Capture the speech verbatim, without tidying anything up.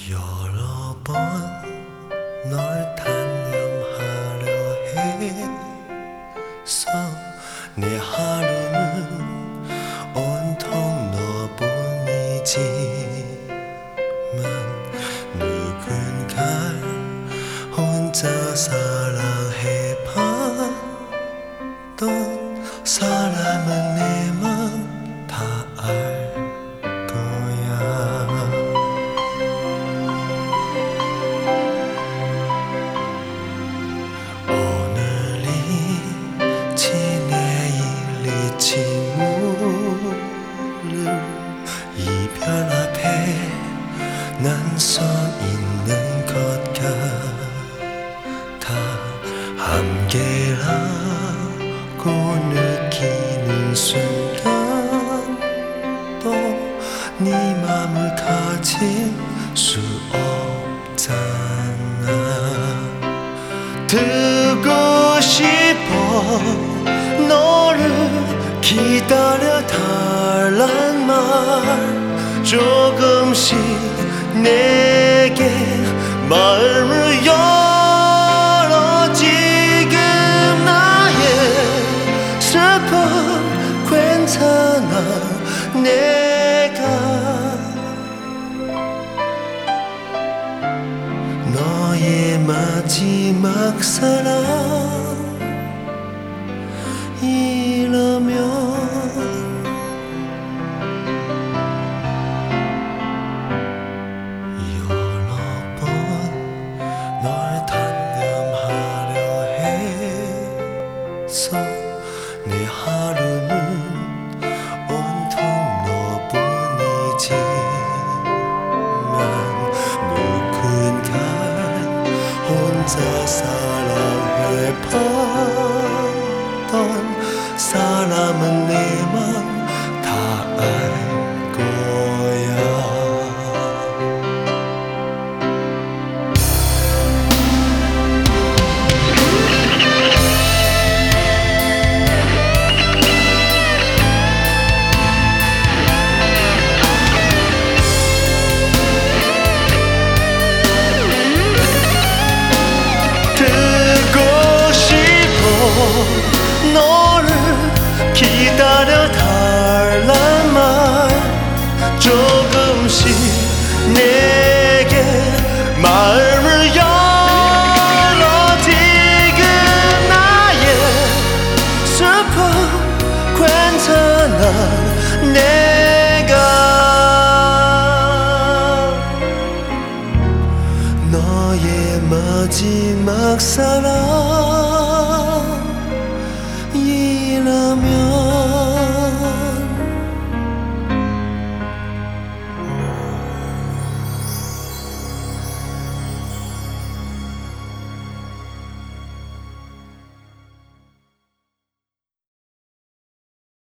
여러 번 널 단념하려 해서 내 하루는 온통 너뿐이지만 누군가 혼자 사랑해봤던 사람은 내 맘 다 알 거야. 이별 앞에 난 서 있는 것 같아. 함께라고 느끼는 순간 또 네 맘을 가질 수 없잖아. 듣고 싶어 너를 기다려 달란 말 조금씩 내게 마음을 열어. 지금 나의 슬픔 괜찮아. 내가 너의 마지막 사랑 이라면 여러 번 널 단념하려 해서 내 하루는 온통 너뿐이지만 누군가 혼자 사랑해봤던 사람은 내 맘 다 알 거야. 듣고 싶어 너를 기다려 달란 말 조금씩 내게 마음을 열어. 지금 나의 슬픔 괜찮아. 내가 너의 마지막 사랑